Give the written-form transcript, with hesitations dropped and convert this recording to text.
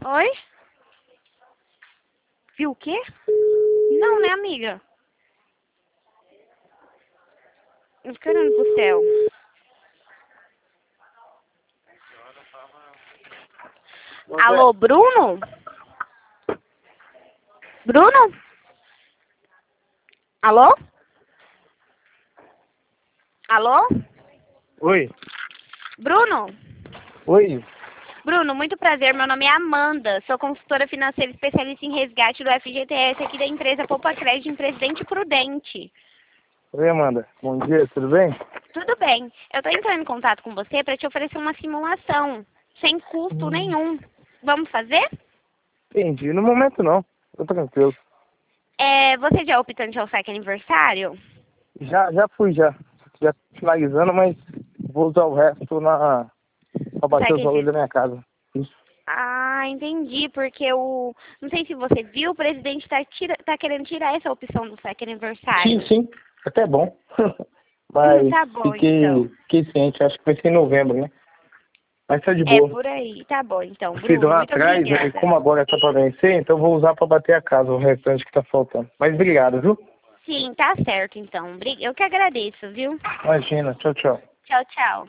Oi? Viu o quê? Não, né, amiga? Eu fico olhando pro céu. Alô, Bruno? Bruno? Alô? Alô? Oi. Bruno? Oi. Bruno, muito prazer. Meu nome é Amanda. Sou consultora financeira especialista em resgate do FGTS aqui da empresa Poupa Crédito em Presidente Prudente. Oi, Amanda. Bom dia, tudo bem? Tudo bem. Eu estou entrando em contato com você para te oferecer uma simulação sem custo nenhum. Vamos fazer? Entendi. No momento não. Tô tranquilo. Você já é optante ao saque aniversário? Já fui já. Já tô finalizando, mas vou usar o resto pra bater os Saque valores da minha casa. Isso. Ah, entendi, porque não sei se você viu, o presidente tá querendo tirar essa opção do saque Sim, aniversário. sim. Até bom. Mas Tá bom, então. fiquei ciente. Acho que vai ser em novembro, né? Mas tá de É boa. por aí. Tá bom, então, Fiz Bruno. lá Muito atrás, e obrigada. como agora tá pra vencer, então vou usar pra bater a casa, o restante que tá faltando. Mas obrigado, viu? Sim, tá certo, então. Eu que agradeço, viu? Imagina. Tchau, tchau. Tchau, tchau.